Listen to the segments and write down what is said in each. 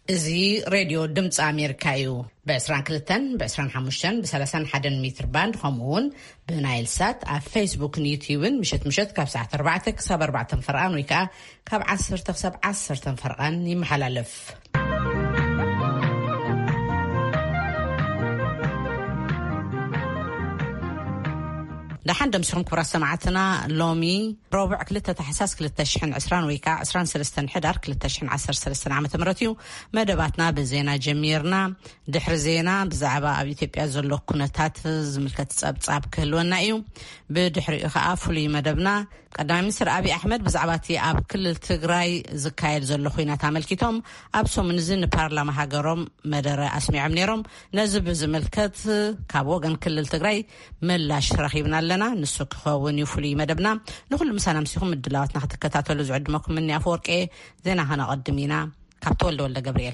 እዚ ሬድዮ ድምፂ ኣሜሪካ እዩ። ብ22 ብ25 ብ31 ሜትር ባንድ ከምኡውን ብናይል ሳት ኣብ ፌስቡክን ዩቲዩብን ምሸት ካብ ሰዓት 4 ክሳብ 4 ፈርቃን ወይ ከዓ ካብ 10 ክሳብ 10 ፈርቃን ይመሓላለፍ። دحين دمسهم كبر سمعتنا لومي ربع كلتا تحساس كلتا شحن عسران ويكا عسران سلستن حدار كلتا شحن 10 سلستن عام تمرتيو مدباتنا بزينا جميرنا دحر زينا بزعبا ابي إثيوبيا زلو كنتات زملكت صاب كهلونا ايو بدحر اخافلي مدبنا قدامي سر ابي احمد بزعباتي اب كل تግራይ ዝካየድ ዘሎ ኮይናት አመልኪቶም ኣብሶም ንዝን ፓርላማ ሃገሮም መደረ ኣስሚዖም ነሮም ነዚ ብዝመልከት ካብ ወገን ክልል ትግራይ ምላሽ ረኺብናለና ንሱ ክኸውን ይፍሉይ መደብና ንኹሉ ምሳና ምስኹም ምድላዋትና ክትከታተሉ ዝዕድመኩም ምን ያፈወርቄ ዜና ኸነቀድሚና ካብ ተወልደ ገብርኤል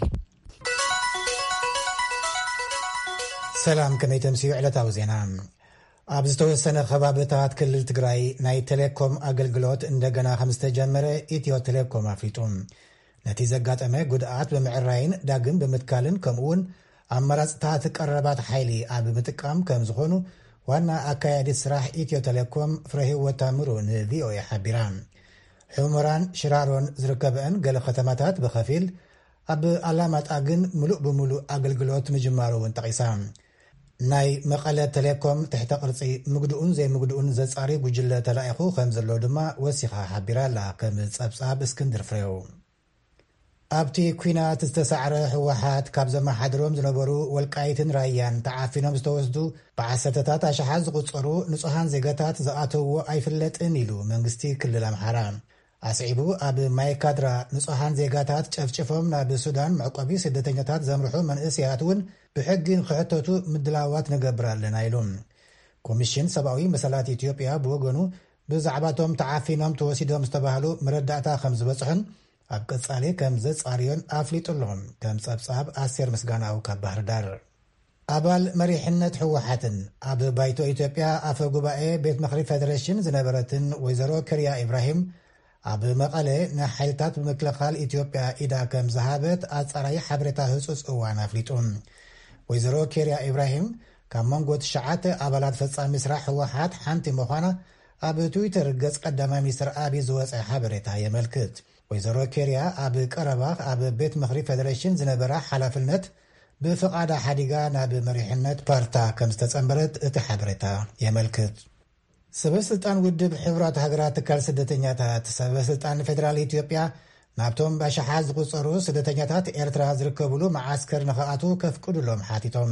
ሰላም ከመይተምሲዩ ዕለታዊ ዜና ኣብ ዝተወሰነ ከባቢታት ክልል ትግራይ ናይ ቴሌኮም ኣገልግሎት እንደገና ከም ዝተጀመረ ኢትዮ ቴሌኮም ኣፍሊጡ ነቲ ዘጋጠመ ጉድኣት ብምዕራይን ዳግም ብምትካልን ከምኡውን ኣመራጽታት ቀረባት ሓይሊ ኣብ ምጥቃም ከም ዝኾኑ ዋና ኣካያዲ ስራሕ ኢትዮ ቴሌኮም ፍረህይወት ታምሩ ንቪኦኤ ሓቢራ ሑመራን ሽራሮን ዝርከበን ገለ ከተማታት ብኸፊል ኣብ ኣላማጣ ግን ሙሉእ ብምሉእ ኣገልግሎት ምጅማሩ እውን ጠቂሳ ናይ መቐለ ቴሌኮም ትሕተ ቅርፂ ምግድኡን ዘይምግድኡን ዘጻሪ ጉጅለ ተላኢኹ ከም ዘሎ ድማ ወሲኻ ሓቢራላ ከም ጸብጻብ እስክንድር ፍሬው ኣብቲ ኩናት ዝተሳዕረ ህወሓት ካብ ዘመሓድሮም ዝነበሩ ወልቃይትን ራያን ተዓፊኖም ዝተወስዱ ብዓሰርተታት ኣሽሓት ዝቁፀሩ ንጹሃን ዜጋታት ዝኣተውዎ ኣይፍለጥን ኢሉ መንግስቲ ክልል ኣምሓራ ኣስዒቡ ኣብ ማይካድራ ንጹሃን ዜጋታት ጨፍጭፎም ናብ ሱዳን መዕቆቢ ስደተኛታት ዘምርሑ መንእስያት እውን ብሕጊ ንክሕተቱ ምድላዋት ንገብር ኣለና ኢሉ ኮሚሽን ሰብኣዊ መሰላት ኢትዮጵያ ብወገኑ ብዛዕባቶም ተዓፊኖም ተወሲዶም ዝተባህሉ መረዳእታ ከም ዝበፅሑን ኣብ ቀጻሊ ከም ዘጻርዮን ኣፍሊጡሎም ከም ጸብጻብ ኣሴር ምስጋናው ካብ ባህር ዳር ኣባል መሪሕነት ህወሓትን ኣብ ባይቶ ኢትዮጵያ ኣፈ ጉባኤ ቤት ምክሪ ፌደሬሽን ዝነበረትን ወይዘሮ ከርያ ኢብራሂም ኣብ መቐለ ንሓይልታት ብምክልኻል ኢትዮጵያ ኢዳ ከም ዝሃበት ኣጻራይ ሓበሬታ ህጹጽ እዋን ኣፍሊጡ ወይዘሮ ከርያ ኢብራሂም ካብ መንጎ ትሽዓተ ኣባላት ፈጻሚ ስራሕ ህወሓት ሓንቲ ምዃና ኣብ ትዊተር ገጽ ቀዳማይ ሚኒስትር ኣብይ ዝወፀ ሓበሬታ የመልክት ወይዘሮ ከርያ ኣብ ቀረባ ኣብ ቤት ምክሪ ፌደሬሽን ዝነበራ ሓላፍነት ብፍቓዳ ሓዲጋ ናብ መሪሕነት ፓርታ ከም ዝተጸምበረት እቲ ሓበሬታ የመልክት ሰበስልጣን ውድብ ሕብራት ሃገራት ትካል ስደተኛታት ሰበስልጣን ፌደራል ኢትዮጵያ ናብቶም ባሽሓት ዝቁፀሩ ስደተኛታት ኤርትራ ዝርከብሉ መዓስከር ንኽኣቱ ከፍቅዱሎም ሓቲቶም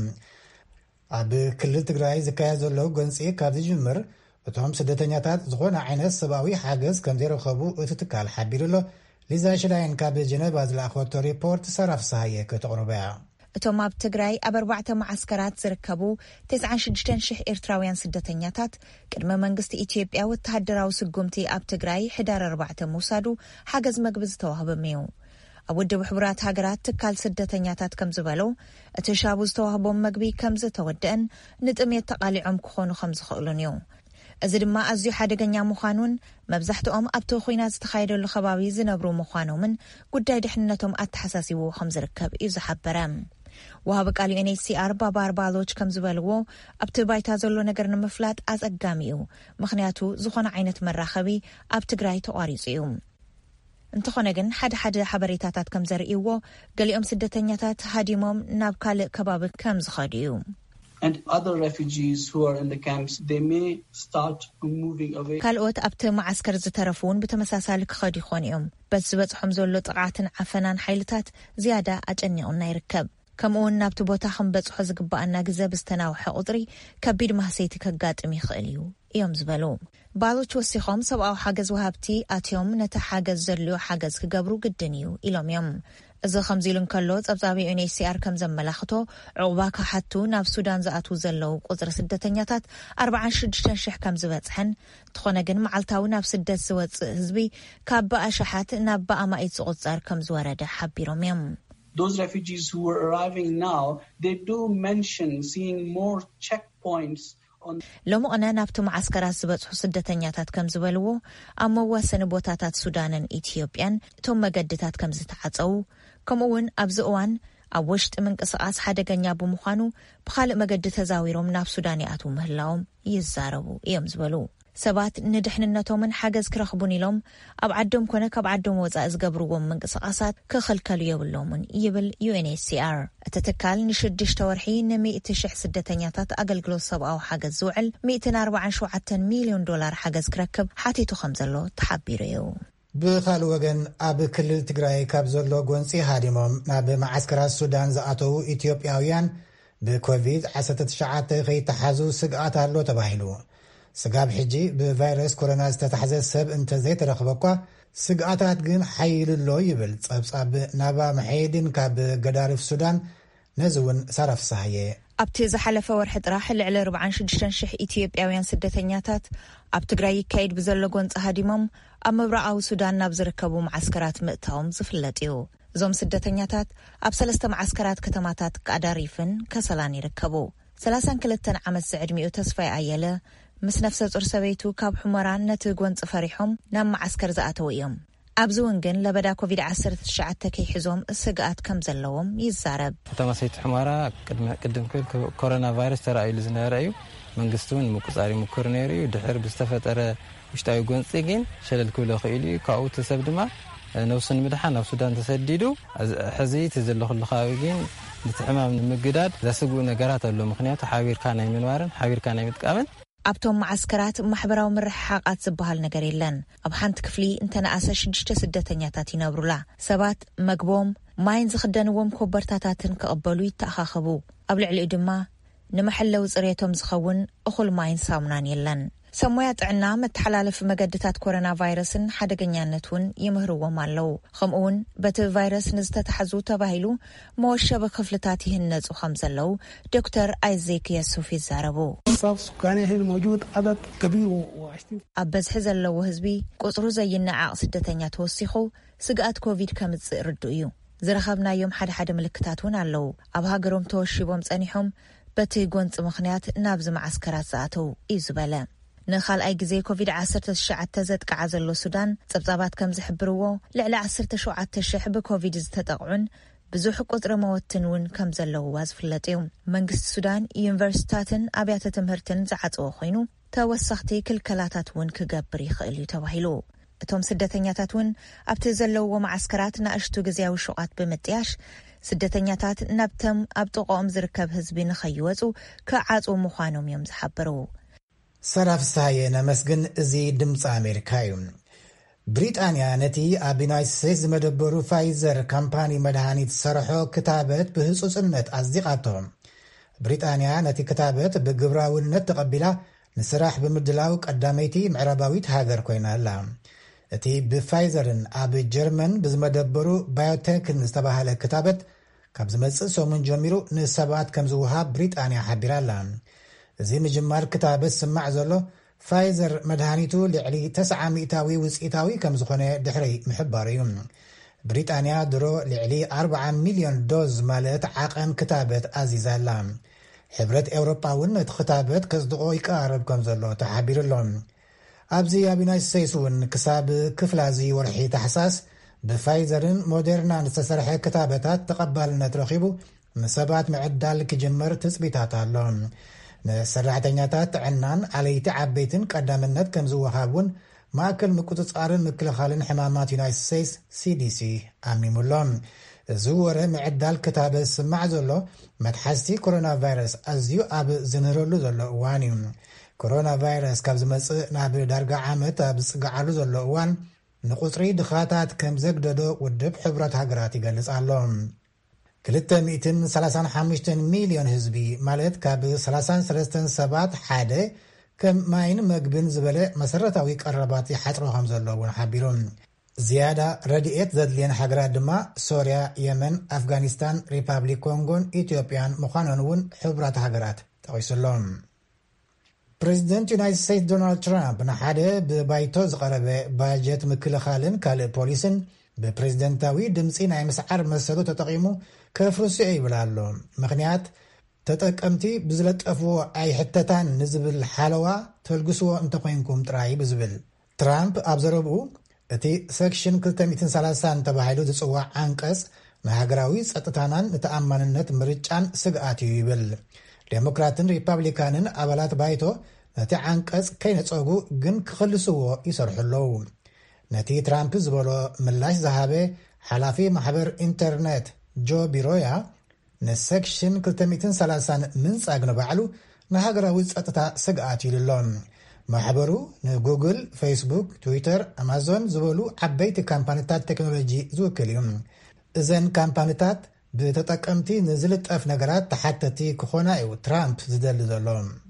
ኣብ ክልል ትግራይ ዝካየድ ዘሎ ጎንፂ ካብ ዝጅምር እቶም ስደተኛታት ዝኾነ ዓይነት ሰብኣዊ ሓገዝ ከም ዘይረኸቡ እቲ ትካል ሓቢሩሎ ሊዛ ሽላይን ካብ ጀነባ ዝለኣኸቶ ሪፖርት ሰራፍ ሳሃየ ከተቕርበያ እቶም ኣብ ትግራይ ኣብ 4 ማዓስከራት ዝርከቡ 96,000 ኤርትራውያን ስደተኛታት ቅድመ መንግስቲ ኢትዮጵያ ወተሃደራዊ ስጉምቲ ኣብ ትግራይ ሕዳር 4 ምውሳዱ ሓገዝ መግቢ ዝተዋህበም እዩ ኣብ ውድብ ሕብራት ሃገራት ትካል ስደተኛታት ከም ዝበለው እቲ ሻቡ ዝተዋህቦም መግቢ ከም ዝተወደአን ንጥሜት ተቃሊዖም ክኾኑ ከም ዝኽእሉን እዩ እዚ ድማ ኣዝዩ ሓደገኛ ምዃኑን መብዛሕትኦም ኣብቲ ኩናት ዝተኻየደሉ ከባቢ ዝነብሩ ምዃኖምን ጉዳይ ድሕንነቶም ኣተሓሳሲቡ ከም ዝርከብ እዩ ዝሓበረ ወሃብ ቃል UNHCR ባባር ባሎች ከም ዝበልዎ ኣብቲ ባይታ ዘሎ ነገር ንምፍላጥ ኣጸጋሚ እዩ ምኽንያቱ ዝኾነ ዓይነት መራኸቢ ኣብ ትግራይ ተቋሪጹ እዩ እንተኾነ ግን ሓደ ሓበሬታታት ከም ዘርእይዎ ገሊኦም ስደተኛታት ሃዲሞም ናብ ካልእ ከባቢ ከም ዝኸዱ እዩ and other refugees who are in the camps they may start moving away ካልኦት ኣብቲ ማዓስከር ዝተረፉን ብተመሳሳሊ ክኸዱ ይኾኑ እዮም በዚ ዝበፅሖም ዘሎ ጥቃትን ዓፈናን ሓይልታት ዝያዳ ኣጨኒቑና ይርከብ ከምኡውን ናብቲ ቦታ ክንበፅሖ ዝግባአና ግዜ ብዝተናውሐ ቁጥሪ ከቢድ ማህሰይቲ ከጋጥም ይኽእል እዩ እዮም ዝበሉ ባሎች ወሲኾም ሰብኣዊ ሓገዝ ወሃብቲ ኣትዮም ነቲ ሓገዝ ዘድልዮ ሓገዝ ክገብሩ ግድን እዩ ኢሎም እዮም እዚ ከምዚ ኢሉ እንከሎ ጸብጻቢ UNHCR ከም ዘመላኽቶ ዕቑባ ካሓቱ ናብ ሱዳን ዝኣትዉ ዘለው ቁፅሪ ስደተኛታት 46,000 ከም ዝበፅሐን ትኾነ ግን መዓልታዊ ናብ ስደት ዝወፅእ ህዝቢ ካብ በኣሽሓት ናብ በኣማኢት ዝቁፀር ከም ዝወረደ ሓቢሮም እዮም Those refugees who are arriving now they do mention seeing more checkpoints لمؤنا نابت معسكرات زبطح سدتنياتات كم زبلو أما واسن بوتاتات سودان إثيوبيان ثم قدتات كم زتعطو ከምኡውን ኣብዚ እዋን ኣብ ውሽጢ ምንቅስቃስ ሓደገኛ ብምዃኑ ብኻልእ መገዲ ተዛዊሮም ናብ ሱዳን ይኣትዉ ምህላዎም ይዛረቡ እዮም ዝበሉ ሰባት ንድሕንነቶምን ሓገዝ ክረኽቡን ኢሎም ኣብ ዓዶም ኮነ ካብ ዓዶም ወፃኢ ዝገብርዎም ምንቅስቃሳት ክኽልከሉ የብሎምን ይብል UNHCR እቲ ትካል ን6 ወርሒ ን100,000 ስደተኛታት ኣገልግሎት ሰብኣዊ ሓገዝ ዝውዕል $147 ሚልዮን ሓገዝ ክረክብ ሓቲቱ ከም ዘሎ ተሓቢሩ እዩ ብኻልእ ወገን ኣብ ክልል ትግራይ ካብ ዘሎ ጎንፂ ሃዲሞም ናብ ማዓስከራት ሱዳን ዝኣተዉ ኢትዮጵያውያን ብኮቪድ-19 ከይተሓዙ ስግኣት ኣሎ ተባሂሉ ስጋብ ሕጂ ብቫይረስ ኮሮና ዝተታሕዘ ሰብ እንተዘይተረኽበኳ ስግኣታት ግን ሓይልሎ ይብል ጸብጻብ ናባ መሐይድን ካብ ገዳሪፍ ሱዳን ነዝውን ሳራፍሳየ ኣብቲ ዝሓለፈ ወርሒ ጥራሕ ልዕሊ 46,000 ኢትዮጵያውያን ስደተኛታት ኣብ ትግራይ ይካየድ ብዘሎ ጎንፂ ሃዲሞም ኣብ ምብራቃዊ ሱዳን ናብ ዝርከቡ ማዓስከራት ምእታዎም ዝፍለጥ እዩ እዞም ስደተኛታት ኣብ 3 ማዓስከራት ከተማታት ቃዳሪፍን ከሰላን ይርከቡ 32 ዓመት ዝዕድሚኡ ተስፋይ ኣየለ ምስ ነፍሰ ጡር ሰበይቱ ካብ ሕመራን ነቲ ጎንፂ ፈሪሖም ናብ ማዓስከር ዝኣተው እዮም ኣብዚ እውን ግን ለበዳ ኮቪድ-19 ከይሕዞም ስግኣት ከም ዘለዎም ይዛረብ ተማሰይት ሕመራ ቅድም ኮሮና ቫይረስ ተራእዩ ዝነበረ እዩ መንግስቲ እውን ምቁጻሪ ምኩር ነይሩ እዩ ድሕር ብዝተፈጠረ ውሽጣዊ ጎንፂ ግን ሸለል ክብሎ ኽኢሉ እዩ ካብኡ ተሰብ ድማ ነብሱን ምድሓን ናብ ሱዳን ተሰዲዱ ሕዚ ተዘለኹሉ ከባቢ ግን ንትሕማም ንምግዳድ ዘስጉኡ ነገራት ኣሎ ምክንያቱ ሓቢርካ ናይ ምንባርን ሓቢርካ ናይ ምጥቃምን ኣብቶም ማዓስከራት ማሕበራዊ ምርሕሓቃት ዝበሃል ነገር የለን ኣብ ሓንቲ ክፍሊ እንተነኣሰ 6 ስደተኛታት ይነብሩላ ሰባት መግቦም ማይን ዝኽደንዎም ኮበርታታትን ክቕበሉ ይተኣኻኸቡ ኣብ ልዕሊኡ ድማ ንመሐለዊ ጽሬቶም ዝኸውን እኹል ማይን ሳሙናን የለን ሰሞያ ጥዕና መተሓላለፊ መገድታት ኮሮና ቫይረስን ሓደገኛነቱን ይምህርዎም ኣለው ከምኡውን በቲ ቫይረስ ንዝተታሕዙ ተባሂሉ መወሸበ ክፍልታት ይህነጹ ከም ዘለው ዶክተር አይዜክ የሱፍ ይዛረቡ ኣብ በዝሒ ዘለዎ ህዝቢ ቁፅሩ ዘይነዓቕ ስደተኛ ተወሲኹ ስግኣት ኮቪድ ከምጽእ ርዱ እዩ ዝረኸብናዮም ሓደ ምልክታት እውን ኣለው ኣብ ሃገሮም ተወሽቦም ጸኒሖም በቲ ጎንፂ ምኽንያት ናብዚ ማዓስከራት ዝኣተው እዩ ዝበለ ንኻልኣይ ግዜ ኮቪድ-19 ዘጥቃዓ ዘሎ ሱዳን ጸብጻባት ከም ዝሕብርዎ ልዕሊ 17,000 ብኮቪድ ዝተጠቕዑን ብዙሕ ቁጥሪ መወትን እውን ከም ዘለውዋ ዝፍለጥ እዩ መንግስቲ ሱዳን ዩኒቨርሲታትን ኣብያተ ትምህርትን ዝዓጽወ ኮይኑ ተወሳኽቲ ክልከላታት እውን ክገብር ይኽእል እዩ ተባሂሉ እቶም ስደተኛታት እውን ኣብቲ ዘለውዎ ማዓስከራት ንኣሽቱ ግዜያዊ ሹቓት ብምጥያሽ ስደተኛታት ናብቶም ኣብ ጥቕኦም ዝርከብ ህዝቢ ንኸይወፁ ክዓጽው ምዃኖም እዮም ዝሓበሩ ሰራፍሳየ ነመስግን እዚ ድምፂ ኣሜሪካ እዩ ብሪጣንያ ነቲ ኣብ ዩናይትድ ስቴትስ ዝመደበሩ ፋይዘር ካምፓኒ መድሃኒት ዝሰርሖ ክታበት ብህፁፅነት ኣጽዲቓቶም ብሪጣንያ ነቲ ክታበት ብግብራውነት ተቐቢላ ንስራሕ ብምድላው ቀዳመይቲ ምዕራባዊት ሃገር ኮይና ኣላ እቲ ብፋይዘርን ኣብ ጀርመን ብዝመደበሩ ባዮቴክን ዝተባሃለ ክታበት ካብ ዝመጽእ ሰሙን ጀሚሩ ንሰባት ከም ዝውሃብ ብሪጣንያ ሓቢራ ኣላ እዚ ምጅማር ክታበት ስማዕ ዘሎ ፋይዘር መድሃኒቱ ልዕሊ 900 ውፅኢታዊ ከም ዝኾነ ድሕሪ ምሕባር እዩ ብሪጣንያ ድሮ ልዕሊ 40 ሚልዮን ዶዝ ማለት ዓቐን ክታበት ኣዚዛላ ሕብረት ኤውሮጳ እውን እቲ ክታበት ከጽድቆ ይቀራረብ ከም ዘሎ ተሓቢሩሎም ኣብዚ ኣብ ዩናይትድ ስቴትስ እውን ክሳብ ክፍላዚ ወርሒ ታሕሳስ ብፋይዘርን ሞደርናን ዝተሰርሐ ክታበታት ተቐባልነት ረኺቡ ንሰባት ምዕዳል ክጅመር ትጽቢታት ኣሎ ንሰራሕተኛታት ጥዕናን ኣለይቲ ዓበይትን ቀዳምነት ከም ዝወሃቡን ማእከል ምቁፅጻርን ምክልኻልን ሕማማት ዩናይትድ ስቴትስ CDC ኣሚሙሎም እዚ ወረ ምዕዳል ክታበት ስማዕ ዘሎ መትሓዝቲ ኮሮና ቫይረስ ኣዝዩ ኣብ ዝንህረሉ ዘሎ እዋን እዩ ኮሮና ቫይረስ ካብ ዝመጽእ ናብ ዳርጋ ዓመት ኣብ ዝጽጋዓሉ ዘሎ እዋን ንቁፅሪ ድኻታት ከም ዘግደዶ ውድብ ሕብረት ሃገራት ይገልጽ ኣሎ 235 ሚልዮን ህዝቢ ማለት ካብ 33 ሰባት ሓደ ከም ማይን መግብን ዝበለ መሰረታዊ ቀረባት ይሓፅሮ ከም ዘለውን ሓቢሮም ዝያዳ ረድኤት ዘድልየን ሃገራት ድማ ሶርያ የመን ኣፍጋኒስታን ሪፓብሊክ ኮንጎን ኢትዮጵያን ምዃነን እውን ሕብረት ሃገራት ጠቒሱሎም ፕሬዚደንት ዩናይትድ ስቴትስ ዶናልድ ትራምፕ ንሓደ ብባይቶ ዝቐረበ ባጀት ምክልኻልን ካልእ ፖሊስን ብፕሬዚደንታዊ ድምፂ ናይ ምስዓር መሰሉ ተጠቒሙ ከፍርሲዑ ይብል ኣሎ ምክንያት ተጠቀምቲ ብዝለጠፍዎ ኣይሕተታን ንዝብል ሓለዋ ተልግስዎ እንተኮይንኩም ጥራይ ብዝብል ትራምፕ ኣብ ዘረብኡ እቲ ሴክሽን 230 ተባሂሉ ዝጽዋዕ አንቀጽ ንሃገራዊ ጸጥታናን ንተኣማንነት ምርጫን ስግኣት እዩ ይብል። ዴሞክራትን ሪፐብሊካንን ኣባላት ባይቶ ነቲ ዓንቀጽ ከይነጸጉ ግን ክኽልስዎ ይሰርሑ ኣለዉ። ነቲ ትራምፕ ዝበሎ ምላሽ ዝሃበ ሓላፊ ማሕበር ኢንተርኔት ጆ ቢሮያ ንሴክሽን 230 ምንጻግ ንባዕሉ ንሃገራዊ ጸጥታ ስግኣት ይብሎም። ማሕበሩ ንጉግል፣ ፌስቡክ፣ ትዊተር፣ ኣማዞን ዝበሉ ዓበይቲ ካምፓኒታት ቴክኖሎጂ ዝውክል እዩ። እዘን ካምፓኒታት ብተጠቀምቲ ንዝልጠፍ ነገራት ተሓተቲ ክኾና እዩ ትራምፕ ዝደሊ ዘሎ።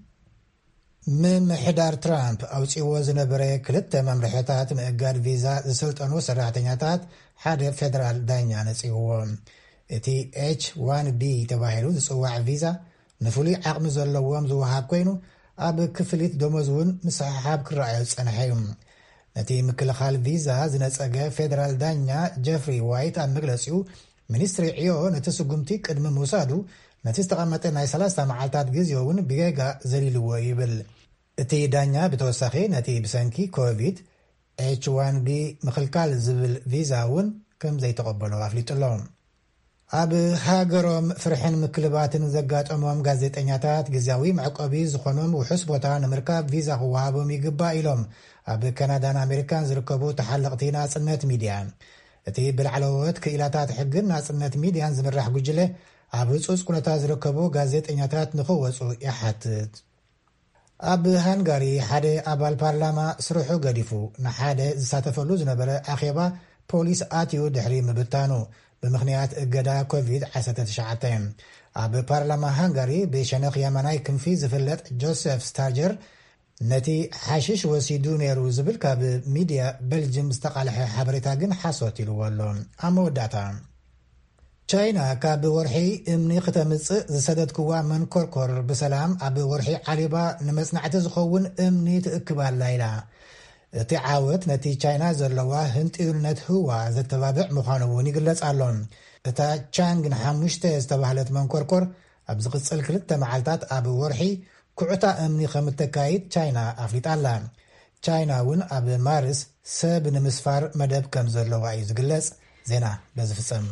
ምምሕዳር ትራምፕ ኣውፂዎ ዝነበረ 2 መምርሕታት ምእጋድ ቪዛ ዝሰልጠኑ ሰራሕተኛታት ሓደ ፌደራል ዳኛ ነፂውዎ። እቲ H-1B ተባሂሉ ዝጽዋዕ ቪዛ ንፍሉይ ዓቕሚ ዘለዎም ዝወሃብ ኮይኑ ኣብ ክፍሊት ደሞዝ እውን ምስሓብ ክረኣዩ ጸንሐ እዩ። ነቲ ምክልኻል ቪዛ ዝነጸገ ፌደራል ዳኛ ጀፍሪ ዋይት ኣብ መግለጺኡ ሚኒስትሪ ዕዮ ነቲ ስጉምቲ ቅድሚ ምውሳዱ ነቲ ዝተቐመጠ ናይ 30 መዓልታት ግዜ እውን ብጌጋ ዘሊልዎ ይብል። እቲ ዳኛ ብተወሳኺ ነቲ ብሰንኪ ኮቪድ H-1B ምኽልካል ዝብል ቪዛ እውን ከም ዘይተቐበሎ ኣፍሊጡሎ። ኣብ ሃገሮም ፍርሕን ምክልባትን ዘጋጠሞም ጋዜጠኛታት ግዜያዊ መዕቆቢ ዝኾኖም ውሑስ ቦታ ንምርካብ ቪዛ ክወሃቦም ይግባእ ኢሎም ኣብ ካናዳን ኣሜሪካን ዝርከቡ ተሓለቕቲ ናጽነት ሚድያ። እቲ ብላዕለዎት ክኢላታት ሕግን ናጽነት ሚድያን ዝምራሕ ጉጅለ ኣብ ህጹጽ ኩነታት ዝርከቡ ጋዜጠኛታት ንኽወፁ ይሓትት። ኣብ ሃንጋሪ ሓደ ኣባል ፓርላማ ስርሑ ገዲፉ ንሓደ ዝሳተፈሉ ዝነበረ ኣኼባ ፖሊስ ኣትዩ ድሕሪ ምብታኑ ብምኽንያት እገዳ ኮቪድ-19 ኣብ ፓርላማ ሃንጋሪ ብሸነኽ የማናይ ክንፊ ዝፍለጥ ጆሴፍ ስታርጀር ነቲ ሓሽሽ ወሲዱ ነይሩ ዝብል ካብ ሚድያ ቤልጅም ዝተቃልሐ ሓበሬታ ግን ሓሶት ኢልዎ ኣሎ። ኣብ መወዳእታ ቻይና ካብ ወርሒ እምኒ ክተምጽእ ዝሰደድክዋ መንኮርኮር ብሰላም ኣብ ወርሒ ዓሊባ ንመጽናዕቲ ዝኸውን እምኒ ትእክባላ ኢላ። እቲ ዓወት ነቲ ቻይና ዘለዋ ህንጢልነት ህዋ ዘተባብዕ ምዃኑ እውን ይግለጽ ኣሎ። እታ ቻንግን 5 ዝተባህለት መንኮርኮር ኣብ ዝቕጽል 2 መዓልታት ኣብ ወርሒ ኩዕታ እምኒ ከም እተካይድ ቻይና ኣፍሊጣላ። ቻይና እውን ኣብ ማርስ ሰብ ንምስፋር መደብ ከም ዘለዋ እዩ ዝግለጽ። ዜና በዝፍጸም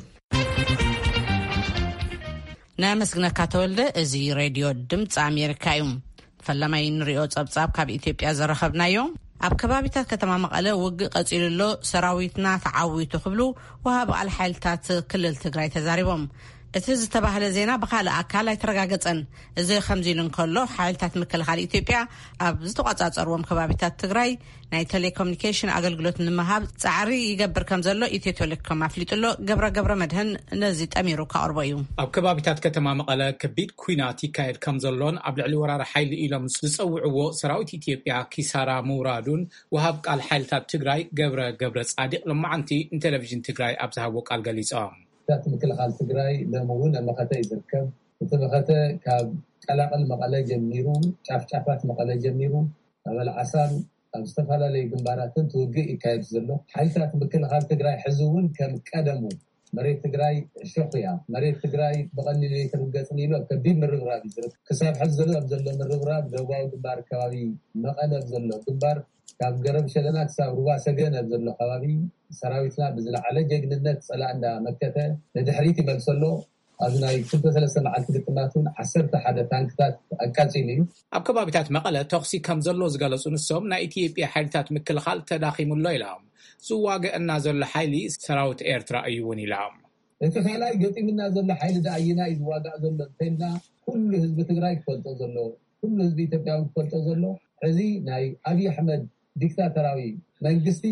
ናመስግነካ ተወልደ። እዚ ሬድዮ ድምፂ ኣሜሪካ እዩ። ፈላማይ ንሪኦ ጸብጻብ ካብ ኢትዮጵያ ዘረኸብናዮ ኣብ ከባቢታት ከተማ መቐለ ውግእ ቀጺሉሎ ሰራዊትና ተዓዊቱ ክብሉ ወሃብ ቃል ሓይልታት ክልል ትግራይ ተዛሪቦም። እቲ ዝተባህለ ዜና ብካልእ ኣካል ኣይተረጋገጸን። እዚ ከምዚ ኢሉ እንከሎ ሓይልታት ምክልኻል ኢትዮጵያ ኣብ ዝተቆጻጸርዎም ከባቢታት ትግራይ ናይ ቴሌኮሙኒኬሽን ኣገልግሎት ንምሃብ ጻዕሪ ይገብር ከም ዘሎ ኢትዮ ቴሌኮም ኣፍሊጡሎ። ገብረ መድህን ነዚ ጠሚሩ ካቅርቦ እዩ። ኣብ ከባቢታት ከተማ መቐለ ከቢድ ኩናት ይካየድ ከም ዘሎን ኣብ ልዕሊ ወራሪ ሓይሊ ኢሎም ዝጸውዕዎ ሰራዊት ኢትዮጵያ ኪሳራ ምውራዱን ወሃብ ቃል ሓይልታት ትግራይ ገብረ ጻዲቅ ለማዓንቲ ቴሌቪዥን ትግራይ ኣብ ዝሃቦ ቃል ገሊጾም። ምክልኻል ትግራይ ለምውን መኸተ ይዝርከብ። እቲ መኸተ ካብ ቀላቀል መቐለ ጀሚሩ ጫፍጫፋት መቐለ ጀሚሩ ኣብ በልዓሳን ኣብ ዝተፈላለዩ ግንባራትን ትውግእ ይካየድ ዘሎ። ሓይልታት ምክልኻል ትግራይ ሕዚ እውን ከም ቀደሙ መሬት ትግራይ ሸኽያ መሬት ትግራይ ብቐሊሉ ይትርገጽን ኢሉ ከቢድ ምርብራብ ይዝርከብ። ክሳብ ሕዚ ዘሎ ምርብራብ ደቡባዊ ግንባር ከባቢ መቐለ ዘሎ ግንባር ካብ ገረብ ሸለና ክሳብ ሩባ ሰገን ዘሎ ከባቢ ሰራዊትና ብዝለዓለ ጀግንነት ጸላእ እንዳመከተ ንድሕሪት ይመልሰሎ። ኣብ ናይ 2-3 መዓልቲ ግጥማቱን 11 ታንክታት ኣቃጺሉ እዩ። ኣብ ከባቢታት መቐለ ተኽሲ ከም ዘሎ ዝገለጹ ንሶም ናይ ኢትዮጵያ ሓይልታት ምክልኻል ተዳኺሙሎ ኢሎም ዝዋግአና ዘሎ ሓይሊ ሰራዊት ኤርትራ እዩ እውን ኢሎም። እቲ ካልኣይ ገጢምና ዘሎ ሓይሊ ዳኣይና እዩ ዝዋጋእ ዘሎ እንተይልና ኩሉ ህዝቢ ትግራይ ክፈልጦ ዘሎ ኩሉ ህዝቢ ኢትዮጵያዊ ክፈልጦ ዘሎ ሕዚ ናይ ኣብይ ኣሕመድ ዲክታተራዊ መንግስቲ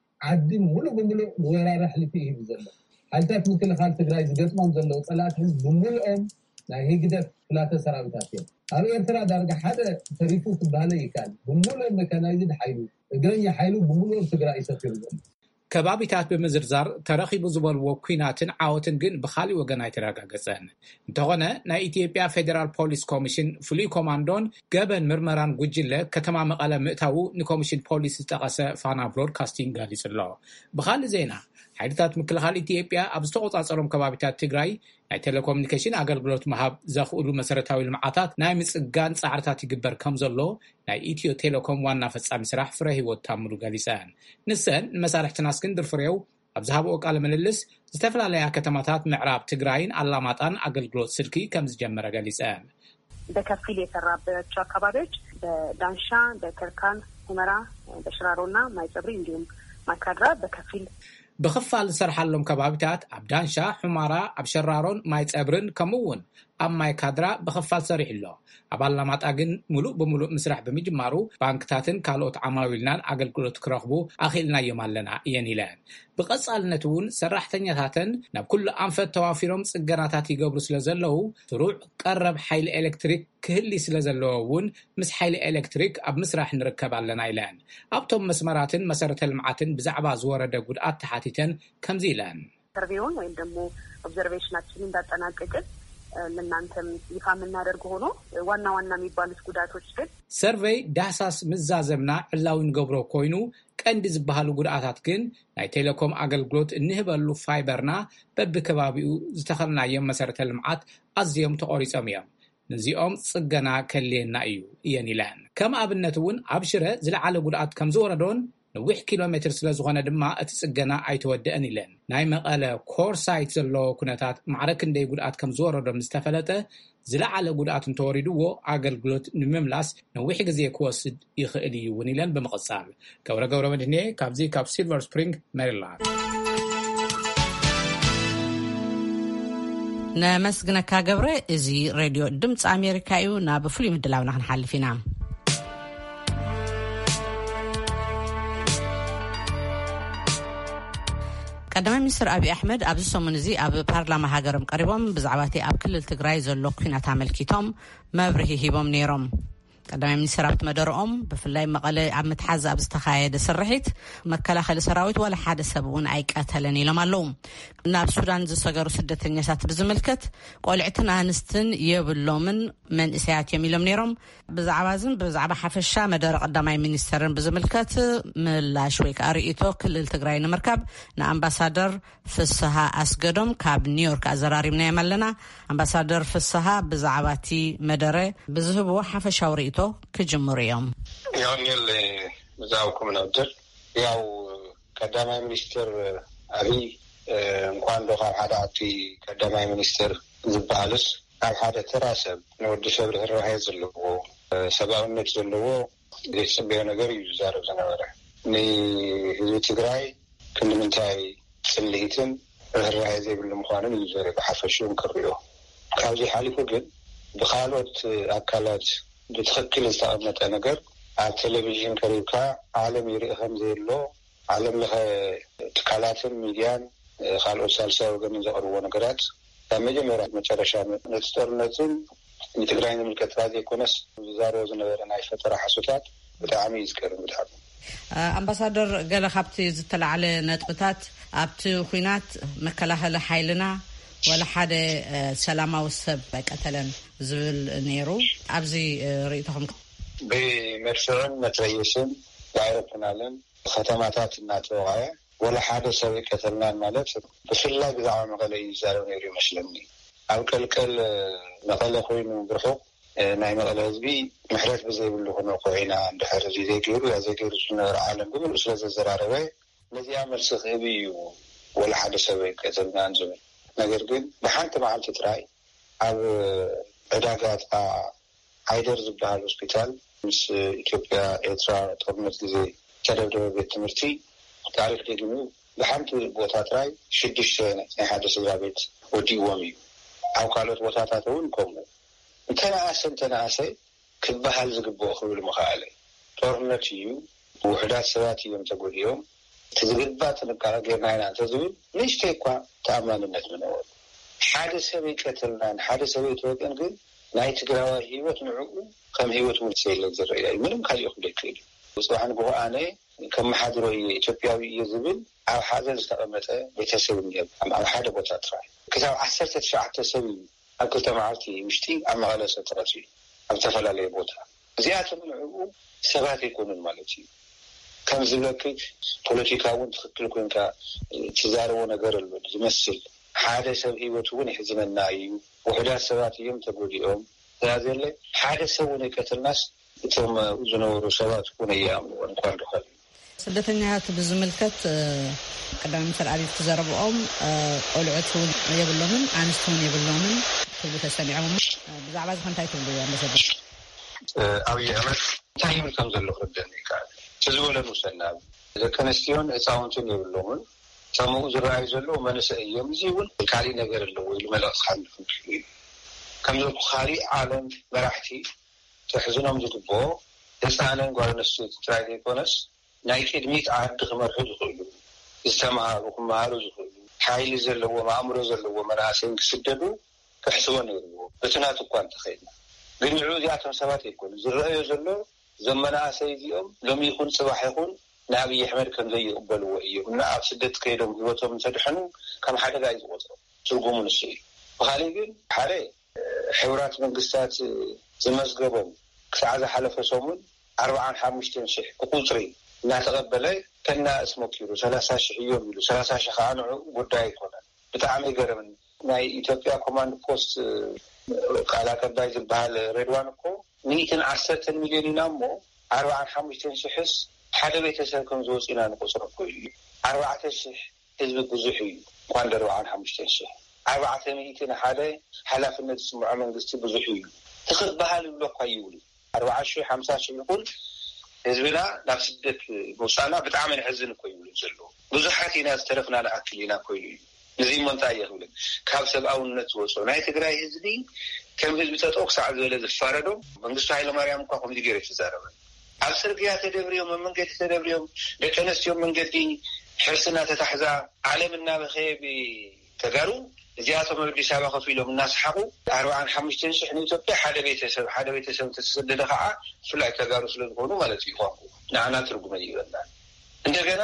ዓዲ ሙሉእ ብምሉእ ወራሪ ሕልፊ ይህብ ዘሎ። ሓይልታት ምክልኻል ትግራይ ዝገጥሞም ዘለዉ ጸላእት ህዝቢ ብምሉኦም ናይ ህግደት ፍላተ ሰራዊታት እዮም። ኣብ ኤርትራ ዳርጋ ሓደ ተሪፉ ክባህለ ይካል ብምሉኦም መካናይዝድ ሓይሉ እግረኛ ሓይሉ ብምሉኦም ትግራይ ይሰፊሩ ዘሎ። ከባቢታት ብምዝርዛር ተረኺቡ ዝበልዎ ኩናትን ዓወትን ግን ብኻሊእ ወገን ኣይተረጋገጸን። እንተኾነ ናይ ኢትዮጵያ ፌደራል ፖሊስ ኮሚሽን ፍሉይ ኮማንዶን ገበን ምርመራን ጉጅለ ከተማ መቐለ ምእታው ንኮሚሽን ፖሊስ ዝጠቐሰ ፋና ብሮድካስቲንግ ገሊጹ ኣሎ። ብኻሊእ ዜና ሓይልታት ምክልኻል ኢትዮጵያ ኣብ ዝተቆጻጸሮም ከባቢታት ትግራይ ናይ ቴሌኮሙኒኬሽን ኣገልግሎት መሃብ ዘኽእሉ መሰረታዊ ልምዓታት ናይ ምጽጋን ጻዕርታት ይግበር ከም ዘሎ ናይ ኢትዮ ቴሌኮም ዋና ፈጻሚ ስራሕ ፍረ ህይወት ታምሩ ገሊጸን። ንሰን ንመሳርሕትና እስክንድር ፍሬው ኣብዝሃብኦ ቃለ ምልልስ ዝተፈላለዩ ከተማታት ምዕራብ ትግራይን አላማጣን አገልግሎት ስልኪ ከም ዝጀመረ ገሊጸ በከፊል የተራባቸው አካባቢዎች በዳንሻ በከርካን ሁመራ በሽራሮና ማይጸብሪ እንዲሁም ማይካድራ በከፊል بخفال سرحلهم كبابتات أبدانشا حمارة أبشرارون مايتابرن كمون أما يكادرا بخفال سريح الله أبالا ما تأجن ملوء بملوء مسرح بمجمارو بانكتاتن كالوت عماويلنان أقل قلت كرخبو أخيلنا يمالنا ينيلان بقصة النتون سرح تنياتاتن نب كل أنفت توافيرهم سجناتاتي قبل سلازلو تروع قرب حيل إلكتريك كهلي سلازلوون مس حيل إلكتريك أب مسرح نركب على نايلان أبطم مسمراتن مسارة المعاتن بزعبا زوار دقود آتحاتيتن كمزيلان تربيون وين دمو observationاتين داتناققت ለናንተም ይፋ ምናደርግ ሆኖ ዋና የሚባሉት ጉዳቶች ግን ሰርቬይ ዳሳስ ምዛዘምና ዕላውን ገብሮ ኮይኑ ቀንዲ ዝባሃሉ ጉዳታት ግን ናይ ቴሌኮም አገልግሎት እንህበሉ ፋይበርና በብከባቢኡ ዝተኸልናዮም መሰረተ ልምዓት ኣዝዮም ተቆሪጾም እዮም ነዚኦም ጽገና ከልየና እዩ የኒላን ከም ኣብነቱን ኣብሽረ ዝለዓለ ጉዳት ከም ዝወረዶን نوح كيلومتر سلازغونا دما اتسقنا ايتودأن إلين ناي مقالة كور سايت زلو كنتات معركن دي قدعات كم زورة دم استفلته زلع على قدعات توردوه عقل قلت نمملاس نوح قزي كواسد يخيلي ونيلان بمقصال كورا قورا مدهنية كابزي كاب سيلفر سبرينغ ميريلاند نمسقنا كاقبرة ازي راديو دمت أمريكايو نابفولي مدلاونا نحلفينا قدما مصر أبي أحمد أبو سومنزي أبو بارلما هاجرم قريبهم بزعباتي أب كل التجراي زلوا كنا تعمل كيتهم ما بريه هيبهم نيرم قدما مصر أبت مدرهم بفلاي مقالة عم تحزب استخايد سرحت مكلا خل سراوت ولا حد سبون أيك أتلني لما لوم ناب السودان زسجروا سدة النسات بزملكت قلعتنا نستن يبلومن من إسيات يميلهم نيرم بزعبة حفشة مدار قدما مينسترن بزملكت ملا شويك أريتو كل التجراي نمركب نأمباسادر فسها أسقدم كاب نيويورك أزراري من يملنا أمباسادر فسها بزعباتي مداره بزهبوا حفشة وريتو كجمهوريهم يعني اللي مزاوكم نودر ياو قدامي منستر أبي نقوان دوخا حداتي قدامي منستر زبالس أو حدا تراسب نود شبره الرهيز اللي هو سباو النت اللي هو يسبيه نقر يجارب زنوره ني هزو تقراي كل منتاي سليتن الرهيز يقول لمخوانين يجارب حفشون كريو كاوزي حالي فقد بخالوت أكالات بتخكل استعملت نجار على التلفزيون كريكا عالم يريهم زي اللو عالم لها تكالات الميديان خالو سالسة وجميع زاروا نجارات تمجي مرات مشارشة نستورنتين نتقرأين من الكتاب يكونس زاروا زنويرنا يفترة حسوتات بتعامي يذكرون بتحب أمباسادر قال خبتي زتلا على نتبتات أبت خوينات مكلها لحيلنا ولا حدا سلامة والسب قتلن زول نيرو أبزي ريتهم بمرشون متريسين دايرتنا لن ختماتات الناتوغاية ولا حدا سوي قتلنا مالت بس الله بزعوا مغالي يزالوا نيري مشلمني أو كل مغالي خوين برحوق ناي مغالي هزبي محرات بزي بالله نوقعينا عند حرجي زي كيرو يا زي كيرو سنة العالم قبل أسلاز الزرارة الذي عمل سخيبي ولا حدا سوي قتلنا انزمي ነገር ግን በሓንቲ መዓልቲ ትራይ ኣብ ዕዳጋት ሃይደር ዝበሃል ሆስፒታል ምስ ኢትዮጵያ ኤርትራ ጦርነት ጊዜ ተደብደበ ቤት ትምህርቲ ታሪክ ደግሞ በሓንቲ ቦታ ትራይ 6 ናይ ሓደ ስድራ ቤት ወዲዎም እዩ ኣብ ካልኦት ቦታታት እውን ከምኡ እንተነኣሰ ክበሃል ዝግብኦ ክብል ምኽኣለ ጦርነት እዩ ውሕዳት ሰባት እዮም ተጎዲኦም تزبط ጥንቃቄ ጌርናይና ተዝብል ንሽተይ እኳ ተኣማንነት ምንወል ሓደ ሰብ ይቀትልና ሓደ ሰብ ይተወቅን ግን ናይ ትግራዋይ ህይወት ንዕኡ ከም ህይወት ውልሰ የለን ዝረእያ ምንም ካልኦ ክደክል ጽባሕን ጎኣነ ከም ሓድሮ ኢትዮጵያዊ ዝብል ኣብ ሓዘን ዝተቐመጠ ቤተሰብ ንየብ ኣብ ሓደ ቦታ ትራይ ክሳብ 19 ሰብ ኣብ ክልተ መዓልቲ ውሽጢ ኣብ መቐለ ሰተረሲ ኣብ ተፈላለየ ቦታ እዚኣቶም ንዕኡ ሰባት ይኮኑን ማለት እዩ كم زلكت بوليتيكاون تخكل كونكا تزارو نجار المسل حادث سوي وتوني حزم النايم وحدا سوات يوم تقوليهم هذا اللي حادث سووني كتر الناس ثم زنور سوات كون أيام ونقال دخل ስደተኛታት ብዝምልከት ቀዳሚ ሚኒስትር አብይ ተዘረብኦም ቆልዑትን የብሎምን አንስቶን የብሎምን ክሉ ተሰሚዖም ብዛዕባ ዝኮንታይ ትብሉ ኣምባሳደር አብይ አህመድ ታይም ከም ዘሎ ክርደን ይካል ተዝወለን ውሰናብ ደቂ ኣንስትዮን ህፃውንትን የብሎምን ሰሙኡ ዝረአዩ ዘሎ መንእሰይ እዮም እዚ እውን ካሊእ ነገር ኣለዎ ኢሉ መልእክቲ ሓልፍ እዩ ከምዚ ካሊእ ዓለም መራሕቲ ትሕዝኖም ዝግብኦ ህፃንን ጓል ኣንስተይቲ ጥራይ ዘይኮነስ ናይ ቅድሚት ዓዲ ክመርሑ ዝኽእሉ ዝተምሃሩ ክመሃሩ ዝኽእሉ ሓይሊ ዘለዎ ኣእምሮ ዘለዎ መናእሰይ ክስደዱ ክሕስቦ ነይርዎ በትናት እኳ እንተኸይድና ግን ንዑ እዚኣቶም ሰባት ኣይኮኑ ዝረአዮ ዘሎ እዞም መናእሰይ እዚኦም ሎሚ ይኹን ፅባሕ ይኹን ንኣብይ ኣሕመድ ከም ዘይቕበልዎ እዮም እና ኣብ ስደት ከይዶም ሂወቶም እንተድሕኑ ከም ሓደጋ እዩ ዝቆፅሮ ትርጉሙ ንሱ እዩ ብኻሊእ ግን ሓደ ሕብራት መንግስታት ዝመዝገቦም ክሳዕ ዝሓለፈ ሰሙን 45,000 ብቁፅሪ እናተቐበለ ከናእስ ሞኪሩ 30,000 እዮም ኢሉ 30,000 ከዓ ንዑ ጉዳይ ኣይኮነን ብጣዕሚ ገረምን ናይ ኢትዮጵያ ኮማንድ ፖስት ቃል አቀባይ ዝበሃል ሬድዋን እኮ 110 ሚልዮን ኢና እሞ 45,000 ሓደ ቤተሰብ ከም ዝወፁ ኢና ንቁፅሮ እኮ እዩ 4,000 ህዝቢ ብዙሕ እዩ እንኳን 45,000 400 ሓደ ሓላፍነት ዝስምዖ መንግስቲ ብዙሕ እዩ ትኽበሃል ብሎ እኳ ይብሉ 40,000 50,000 ይኹን ህዝብና ናብ ስደት ምውሳና ብጣዕሚ ንሕዝን እኮ ይብሉ ዘሎ ብዙሓት ኢና ዝተረፍና ንኣክል ኢና ኮይኑ እዩ እዚ መንታይ ይኽብልን ካብ ሰብኣውነት ዝወፁ ናይ ትግራይ ህዝቢ ከም ህዝቢ ጠጠው ክሳዕ ዝበለ ዝፋረዶም መንግስቱ ሃይለማርያም እኳ ከምዚ ገይሩ ተዛረበ ኣብ ጽርግያ ተደብሪዮም መንገዲ ተደብሪዮም ደቂ ኣንስትዮ መንገዲ ሕርስና ተታሕዛ ዓለም እናበኸየ ተጋሩ እዚኣቶም ኣዲስ ኣበባ ከፍ ኢሎም እናስሓቁ 45,000 ንኢትዮጵያ ሓደ ቤተሰብ ተሰደደ ከዓ ፍላይ ተጋሩ ስለዝኾኑ ማለት እዩ ቋንቋ ንዓና ትርጉም ይበላ እንደገና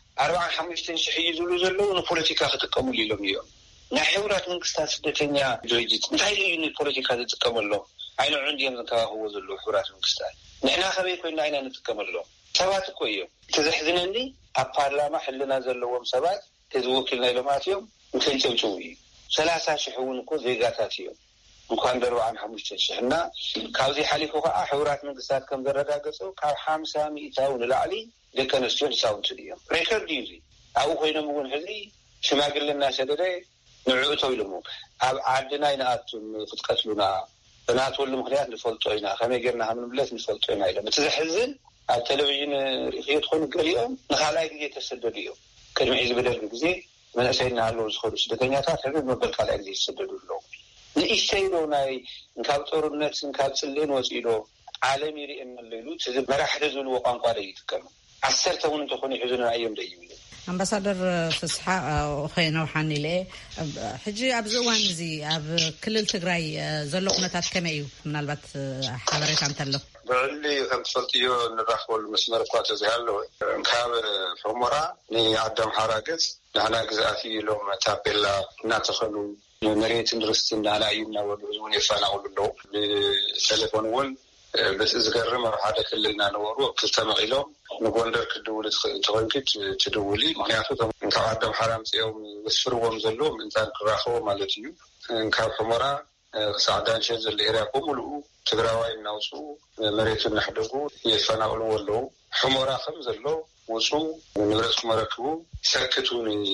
45,000 ዝብሉ ዘለዉ ንፖለቲካ ክጥቀሙሉ ኢሎም እዮም ናይ ሕብራት መንግስታት ስደተኛ ድርጅት እንታይ እዩ ንፖለቲካ ዝጥቀመሎም ዓይኖ ዕንድዮም ዝንከባኸብዎ ዘለዉ ሕብራት መንግስታት ንሕና ከበይ ኮይና ኢና ንጥቀመሎም ሰባት እኮ እዮም ተዘሕዝነኒ ኣብ ፓርላማ ሕልና ዘለዎም ሰባት ዝውክልና ኢሎም ኣትዮም ንከንጨብጭቡ እዩ 30,000 እውን እኮ ዜጋታት እዮም እንኳን 45,000 እና ካብዚ ሓሊፉ ከዓ ሕብራት መንግስታት ከም ዘረጋገፁ ካብ 50 ሚእታው ንላዕሊ ደቂ ኣንስትዮ ህፃውንትን እዮም ሬከርድ እዩ ኣብኡ ኮይኖም እውን ሕዚ ሽማግለና ሰደደ ንዕኡቶ ኢሎሞ ኣብ ዓድና ይንኣቱን ክትቀትሉና ብናትወሉ ምክንያት ንፈልጦ ኢና ከመይ ጌርና ከምንብለት ንፈልጦ ኢና ኢሎም እቲ ዘሕዝን ኣብ ቴሌቭዥን ርኢኹ ትኾኑ ገሊኦም ንኻልኣይ ግዜ ተሰደዱ እዮም ቅድሚ ሒዚ በደርጊ ግዜ መንእሰይና ኣለዉ ዝኸዱ ስደተኛታት ሕዚ መበል ካልኣይ ግዜ ተሰደዱ ኣለዉ ንእሽተይ ዶ ናይ ካብ ጦርነት ካብ ፅልእን ወፂዶ ዓለም ይርአየና ኣሎ ኢሉ እቲ መራሕቲ ዝብልዎ ቋንቋ ዶ ይጥቀሙ 10 እውን እንተኾኑ ይሕዝኑና እዮም ዶ ይብሉ ኣምባሳደር ፍስሓ ኸይነው ሓኒለ ሕጂ ኣብዚ እዋን እዚ ኣብ ክልል ትግራይ ዘሎ ኩነታት ከመይ እዩ ምናልባት ሓበሬታ እንተሎ ብዕሊ ከም ትፈልጥዮ ንራኽበሉ መስመር እኳ ተዘይሃለወ ካብ ሑመራ ንዓዳም ሓራገፅ ንሕና ግዝኣት ኢሎም ታፔላ እናተኸሉ መሬትን ርስትን ንሕና እዩ እናበሉ ህዝቡን የፈናቅሉ ኣለዉ ብቴሌፎን እውን በቲ ዝገርም ኣብ ሓደ ክልልና ነበሩ ክልተ መቂሎም ንጎንደር ክድውል ተኮንኪት ትድውሊ ምክንያቱ ካብ ዓዳም ሓራ ምፅኦም ዝስፍርዎም ዘሎ ምእንታን ክራኸቦ ማለት እዩ ካብ ሑመራ ክሳዕ ዳንሸት ዘሎ ኤርያ ብምሉኡ ትግራዋይ እናውፅኡ መሬቱ እናሕደጉ የፈናቅልዎ ኣለዉ ሑመራ ከም ዘሎ ውፁ ንብረት ክመረክቡ ሰክቱ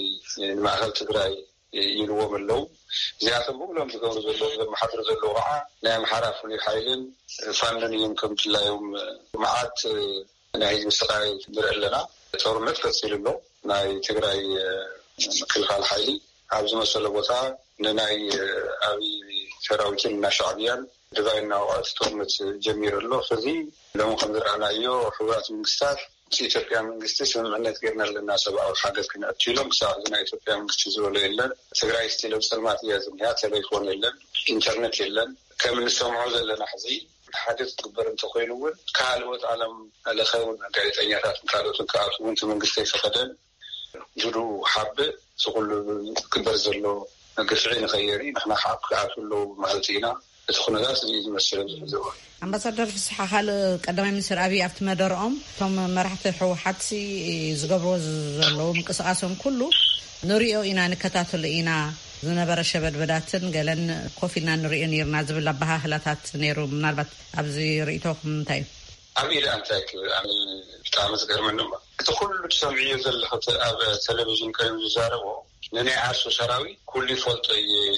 ንማእከል ትግራይ ይልዎም ኣለዉ እዚኣቶም ብኩሎም ዝገብሩ ዘለዉ ዘመሓድሩ ዘለዉ ከዓ ናይ ኣምሓራ ፍሉይ ሓይልን ፋንን እዮም ከም ድላዮም መዓት ናይ ህዝቢ ስቃይ ንርኢ ኣለና ጦርነት ቀፂሉ ኣሎ ናይ ትግራይ ምክልኻል ሓይሊ ኣብ ዝመሰለ ቦታ ንናይ ኣብይ ሰራዊትን እና ሻዕብያን ድባይ እናውቃት ጦርነት ጀሚሩ ኣሎ ሕዚ ሎሚ ከም ዝረኣናዮ ሕብራት መንግስታት ኢትዮጵያ መንግስቲ ስምምዕነት ጌርና ኣለና ሰብኣዊ ሓገዝ ክንኣቱ ኢሎም ክሳብ ናይ ኢትዮጵያ መንግስቲ ዝበሎ የለን ትግራይ ስቲል ኣብ ፀልማት እያ ዝኒሃ ቴሌፎን የለን ኢንተርኔት የለን ከም እንሰምዖ ዘለና ሕዚ ሓገዝ ትግበር እንተኮይኑ እውን ካልኦት ዓለም ለኸውን ጋዜጠኛታት ካልኦትን ክኣቱ እውን እቲ መንግስቲ ኣይፈቀደን ጅዱ ሓብእ ዝኩሉ ክግበር ዘሎ ግፍዒ ንኸየሪ ንሕና ከዓ ክኣቱ ኣለዉ ማለት ኢና እቲ ኩነታት እዚ ዝመስለ ዝሕዝዎ ኣምባሳደር ፍስሓ ካልእ ቀዳማይ ሚኒስትር ኣብይ ኣብቲ መደረኦም እቶም መራሕቲ ሕወሓት ዝገብርዎ ዘለዉ ምንቅስቃሶም ኩሉ ንሪኦ ኢና ንከታተሉ ኢና ዝነበረ ሸበድበዳትን ገለን ኮፍ ኢልና ንሪኦ ነርና ዝብል ኣባሃህላታት ነይሩ ምናልባት ኣብዚ ርእቶኩም እንታይ እዩ ኣብይ ዳ እንታይ ብጣዕሚ ዝገርመኒ እማ كل تسمعيه زلخت تلفزيون كانوا يزاروا نني عارسو سراوي كل فولت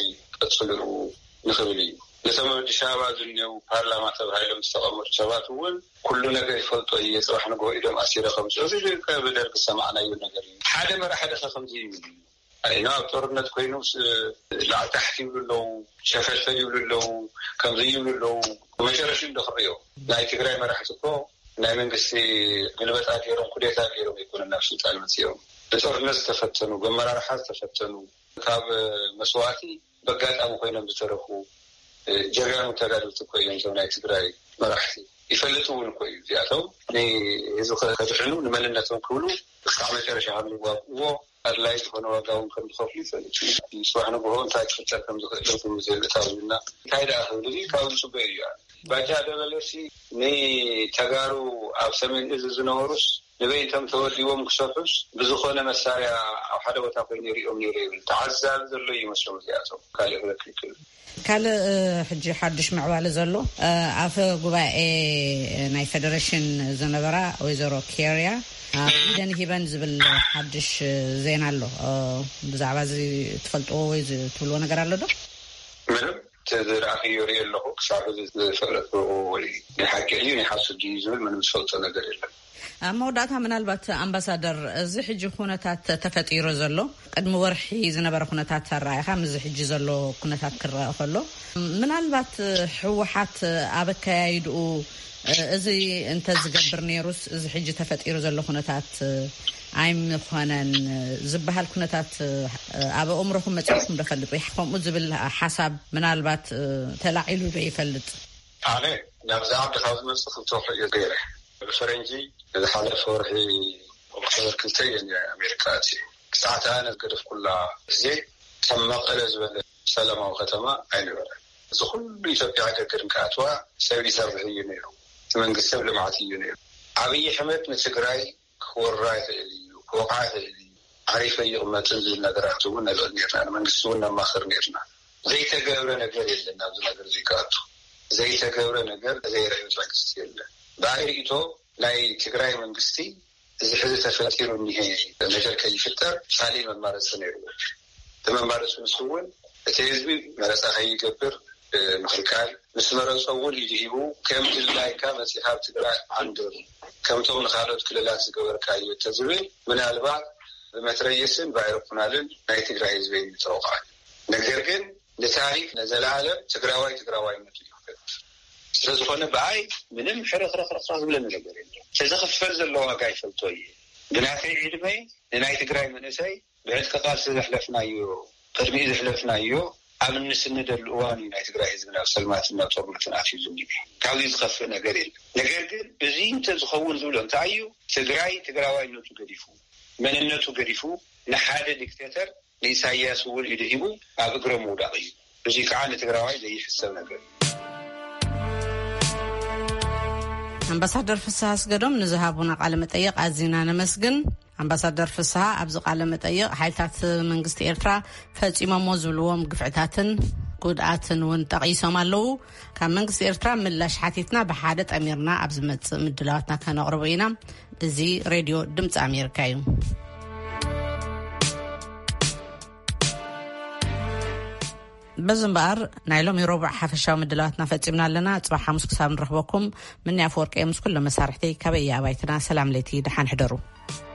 يتصلوا نخبلي لسمو الشعب ذنيو بارلمان تبعهم استقاموا شباب وين كل نجار يفولتوا يصبح نقول إذا ما أصير خمسة وزيد كبدر سمعنا ينجارين حدا مرة حدا 50 أي نعم تورنت كوينوس لا تحكي له شفافية له كم زي له ومشارشين دخليو لا يتقرأ مرة حسبه نعمل بس قلبت أكيرهم كلية أكيرهم يكون النفس تعلم فيهم تورنت تفتنوا بمرة راح تفتنوا كاب مسواتي بقات أبو كوينهم بترخو جريان تقالوا تكوين زونا يتقرأ مراحتي يفلتوا الكوين زيادهم إذا خدحنوا لملنتهم كله استعمل كرشة عملوا وقوة الله يكون وقاهم كم خفيف يسوحنا بهون تاكفتر كم خفيف زي التعلمنا كايدا أهولي كاون سبيريا بعد للشيء ني تجارو أو سمين إذا زنورس نبي تم تودي يوم كسفش بزخنا مسارع أو حدا وتقين يريهم يريهم تعزل ذلوا يمسون زيادهم كاله ذكر كاله حجي حدش معوال زلوا عفوا جواء ناي فدريشن زنبرة ويزورو كيريا إذن هيبان زبل حدش زين على بزعبة زي تفلتوا ويز تقولوا أنا قرر له ده؟ منو تدري أخي يوري الله كسر زي فلت ولي يحكي لي يحسب جيزول من مسفلت أنا قرر له. موضوعها من البت أمباسادر زحج خونتات تفتير زلوا قد مورحي زنبرة خونتات الرأي خام زحج زلوا خونتات كرة خلوا من البت حوحات أبكى يدو إذا أنت زجبر نيروس إذا حجة تفتير زلوا خناتات عيم خانن زبها الخناتات أبى عمرهم ما تعرفون بفلت ويحكم مزبل حسب من البات تلاعيلو بيفلت. عليه نبذ عبد الحافظ مستخدم توحي غيره الفرنجي إذا حلف فرحي وخبر كلتين يا أمريكاتي ساعتها أنا قرف كلها زي تم قلز ولا سلامة وختمة عين ولا زخل يتبع كرم كاتوا سوي سبعين ينيرو من قصة لمعتي ينيرو عبي حمد نتقرأي كوراي اللي وقعت اللي عارفة يوم ما تنزل نقرأته ونا لأنيرنا أنا من قصونا ما خرنيرنا زي تجاورنا قليل لنا نقدر زكاته زي تجاورنا قل زي رأيت باكستيل بعيريته لا تقرأي من قصتي زي حدث تفكير النهائي المجال كيف يفتر حالي من مارس نيرو تمام مارس مسؤول تيزبي مارس أخي يكبر مخلكال مسمار صور يجيبوا كم تلاقي كم سحاب تقرأ عنده كم تون خالد كل لا تقدر كايو تزوي من البعض بمتريسن بعرفنا لين ناي تقرأ يزبي متوقع نقدركن لتاريخ نزل عالم تقرأواي متوقع تزخون بعي من حرق رخ بلا نقدرين تزخف فرز اللغة كيف التوي بناتي علمي ناي تقرأ من إسي بعد كقاس حلفنا يو ترميز حلفنا يو عمل نسند الأواني نايتقرأ إذن سلماتنا وطرمتنا في زمني كاوي يتخفنا قريل لقرقل بزين تزخون ذولا تعيو تقرأي نوتو قريفو من النوتو قريفو نحادة ديكتاتر لإساياس وول إلهيبو أبقرمو داغي بزي كعانة تقرأي زي حسابنا قريل أمباسادر فسها سقدم نزهابونا قال متأيق أزينا نمسجن أمباسادر فسها أبزق على متأيق حيثات منقست إيرترا فاتيما موزولوهم قفعتاتن قدعاتن وانتقيسهم اللو كان منقست إيرترا من لاشحاتيتنا بحادة أميرنا أبزمت مدلواتنا كان أغربينا زي راديو دمت أميركايو بزنبار نايلوم يروبع حفشة ومدلواتنا فاتمنا لنا تصبح حمس كساب نرحبكم من يافورك أمس كل مسارحتي كبيا بايتنا سلام ليتي دحان حدرو